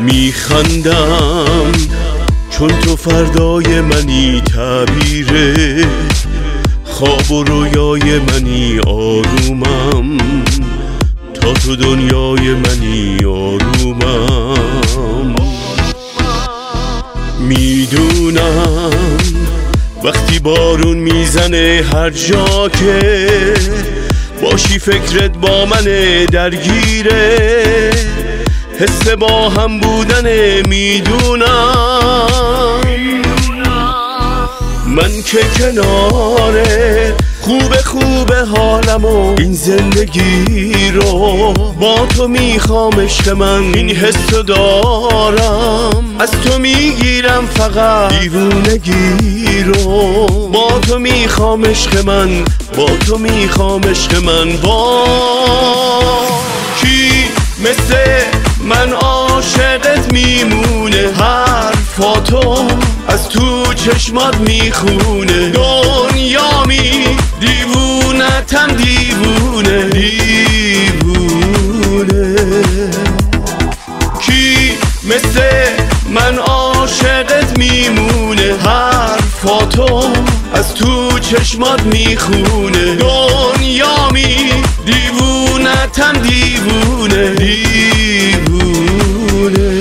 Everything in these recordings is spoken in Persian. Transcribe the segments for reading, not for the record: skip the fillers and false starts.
میخندم چون تو فردای منی، تعبیر خواب و رویای منی، آرومم تا تو دنیای منی، آرومم. میدونم وقتی بارون میزنه هر جا که باشی فکرت با منه درگیره، حس با هم بودنه. میدونم من که کناره خوبه حالم و این زندگی رو با تو میخوام عشق من، این حسو دارم از تو میگیرم فقط دیوونگی رو، با تو میخوام عشق من، با تو میخوام عشق من. با کی مثل من عاشقت میمونه، حرفاتو از تو چشمات میخونه، دنیامی دیوونتم دیوونه دیوونه. کی مثل من عاشقت میمونه، حرفاتو از تو چشمات میخونه، دنیامی دیوونتم دیوونه دیوونه.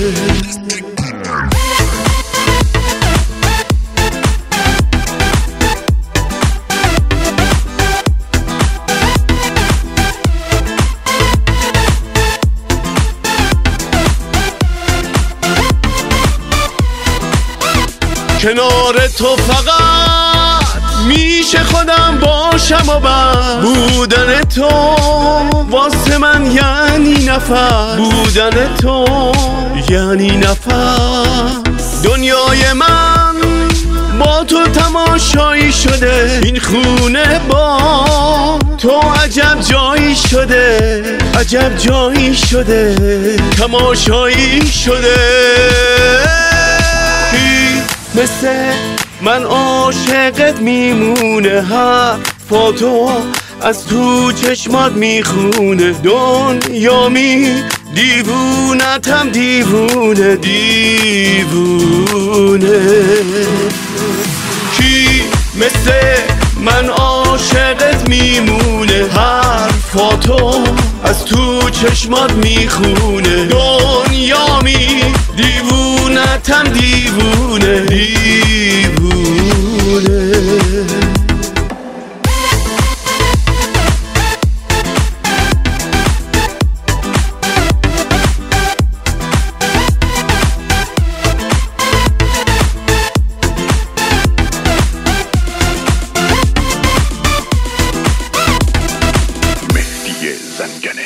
کنار تو فقط میشه خودم باشم و بس، بودن تو واسه من یعنی نفس، بودن تو یعنی نفس. دنیای من با تو تماشایی شده، این خونه با تو عجب جایی شده، عجب جایی شده، تماشایی شده. مثل من عاشقت میمونه، حرفاتو از تو چشمات میخونه، دنیامی دیوونتم دیوونه دیوونه. کی مثل من عاشقت میمونه، حرفاتو از تو چشمات میخونه، دنیامی دیوونتم دیوونه دیوونه. مهدی زنگنه.